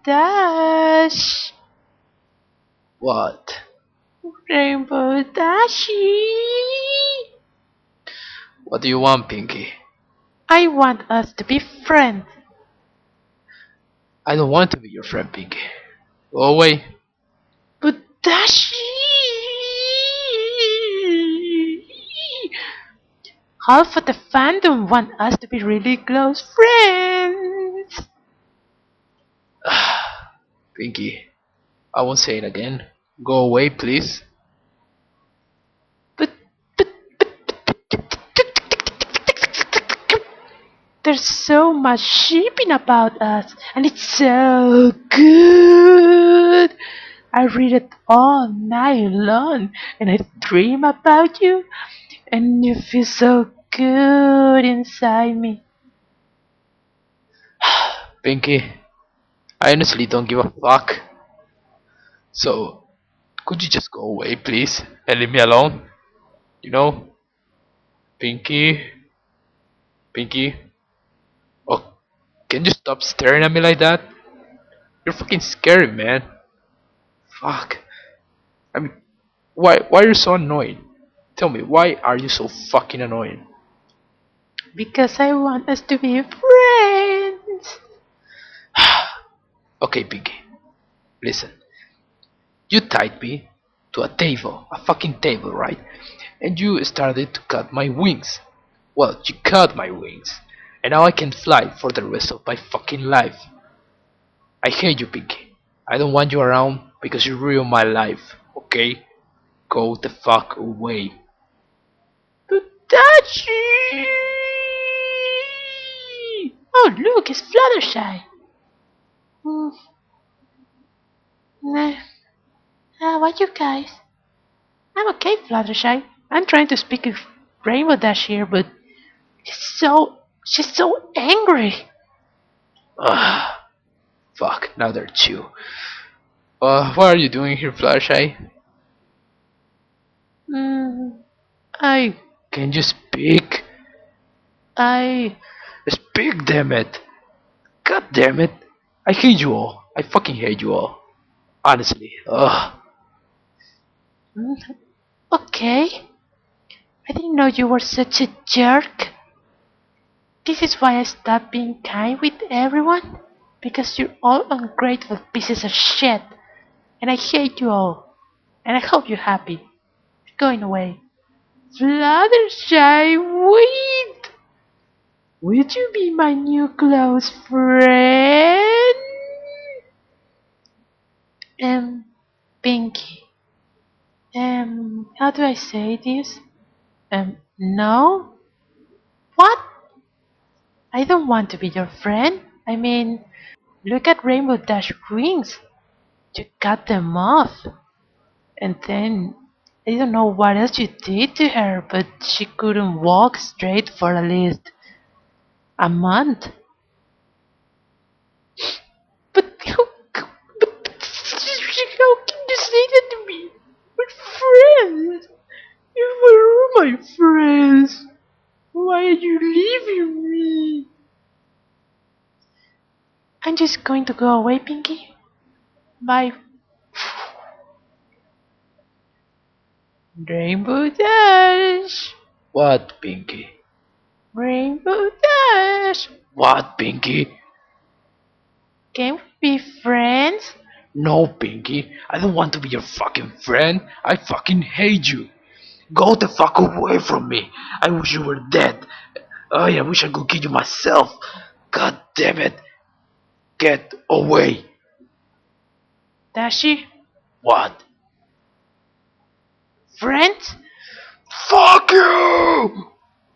Dash! What? Rainbow Dashy! What do you want, Pinky? I want us to be friends. I don't want to be your friend, Pinky. Go away. But Dashy! Half of the fandom want us to be really close friends. Pinky, I won't say it again. Go away, please. But there's so much shipping about us, and it's so good. I read it all night long, and I dream about you, and you feel so good inside me. Pinky, I honestly don't give a fuck. So, could you just go away, please, and leave me alone? You know? Pinky? Pinky? Oh, can you stop staring at me like that? You're fucking scary, man. Fuck. I mean, why are you so annoying? Tell me, why are you so fucking annoying? Because I want us to be friends. Okay, Pinky, listen. You tied me to a table, a fucking table, right? And you started to cut my wings. Well, you cut my wings. And now I can fly for the rest of my fucking life. I hate you, Pinky. I don't want you around because you ruined my life, okay? Go the fuck away. But Dachi! Oh, look, it's Fluttershy. Hmm. Nah. How about you guys? I'm okay, Fluttershy. I'm trying to speak with Rainbow Dash here, but she's so angry. Ugh. Fuck, now they're two. What are you doing here, Fluttershy? Hmm. I Can you speak? I Speak, damn it! God damn it! I hate you all. I fucking hate you all. Honestly. Ugh. hmm, okay. I didn't know you were such a jerk. This is why I stopped being kind with everyone. Because you're all ungrateful pieces of shit. And I hate you all. And I hope you're happy. You're going away. Fluttershy, wait! Would you be my new close friend? Pinky. How do I say this? No? What? I don't want to be your friend. I mean, look at Rainbow Dash wings. You cut them off. And then, I don't know what else you did to her, but she couldn't walk straight for at least a month. How can you say that to me? We're friends. You were my friends. Why are you leaving me? I'm just going to go away, Pinky. Bye. Rainbow Dash. What, Pinky? Rainbow Dash. What, Pinky? Can we be friends? No, Pinky. I don't want to be your fucking friend. I fucking hate you. Go the fuck away from me. I wish you were dead. I wish I could kill you myself. God damn it. Get away. Dashy? What? Friends? Fuck you!